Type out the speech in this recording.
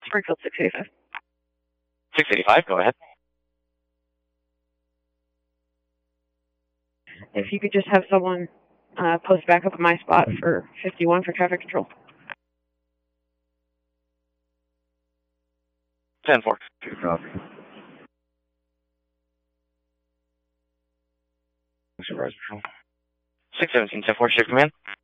Springfield 685. 685, go ahead. If you could just have someone post back up at my spot for 51 for traffic control. 10-4. Supervisor Patrol. 617, 10-4, shift command.